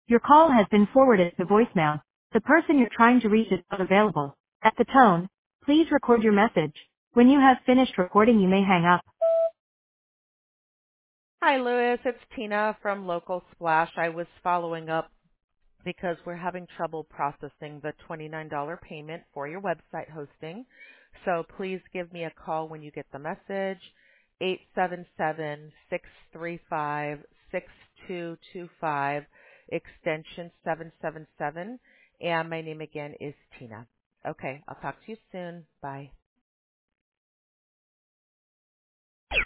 Your call has been forwarded to voicemail. The person you're trying to reach is not available. At the tone, please record your message. When you have finished recording, you may hang up. Hi, Louis. It's Tina from Local Splash. I was following up because we're having trouble processing the $29 payment for your website hosting. So please give me a call when you get the message, 877-635-6225, extension 777. And my name again is Tina. Okay, I'll talk to you soon. Bye.